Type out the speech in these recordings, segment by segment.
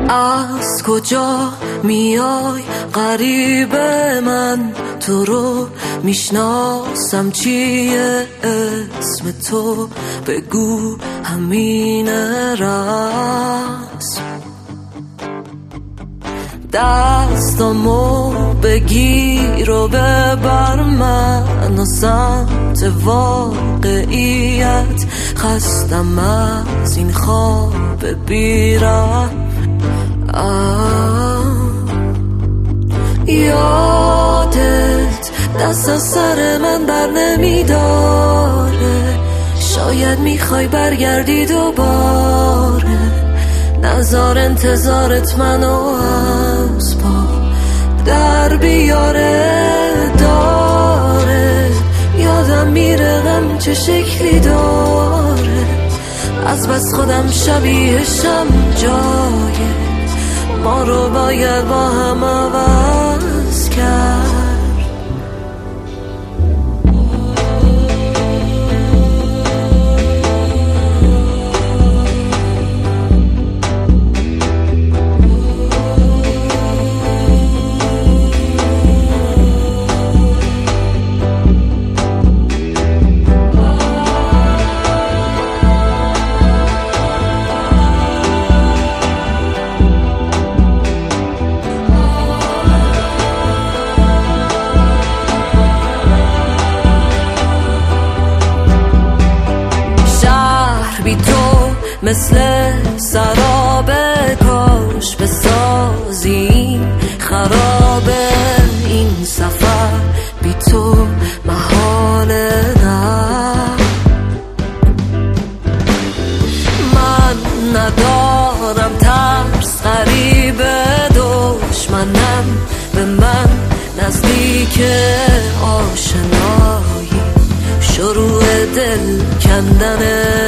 از کجا میای غریب من؟ تو رو میشناسم چیه اسم تو؟ بگو همین رسم. دستامو بگیر و ببر من و سمت واقعیت. خستم از این خواب بیرم. یادت دست از سر من بر نمیداره. شاید میخوای برگردی دوباره. نظر انتظارت منو از پا در بیاره. داره یادم میره غم چه شکلی داره. از بس خودم شبیهشم جای ما رو باید با هم عوض کرد. بی تو مثل سراب، کاش بسازی خرابه این سفر. بی تو محاله نه. من ندارم ترس، غریبه دشمنم به من نزدیک. آشنایی شروع دل کندنه.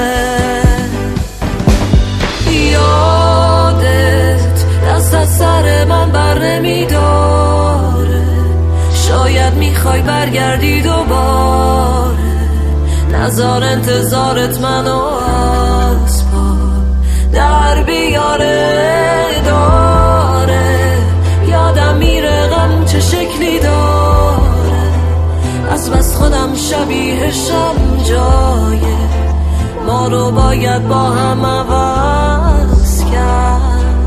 یادت دست از سر من بر نمیداره. شاید میخوای برگردی دوباره. نظر انتظارت منو از پا در بیاره. داره یادم میره غم چه شکلی داره. از بس خودم شبیهشم جایه ما رو باید با هم عوض کرد.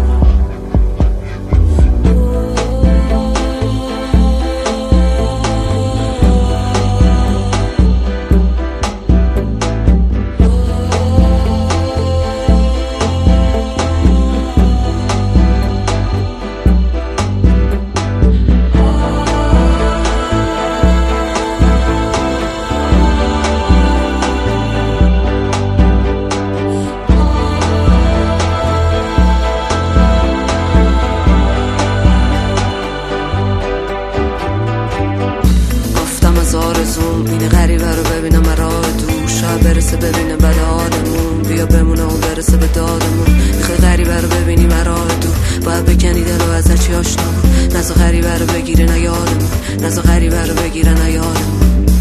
آرزوم اینه غریبه رو ببینم راه دور. شاید برسه ببینه بد حالمون. بیا بمونه و برسه به دادمون. میخوای غریبه رو ببینی راه دور. باید بکنی دل و ازش آشنا. نزا غریبه رو بگیره نیادمون. نزا غریبه رو بگیره نیادمون.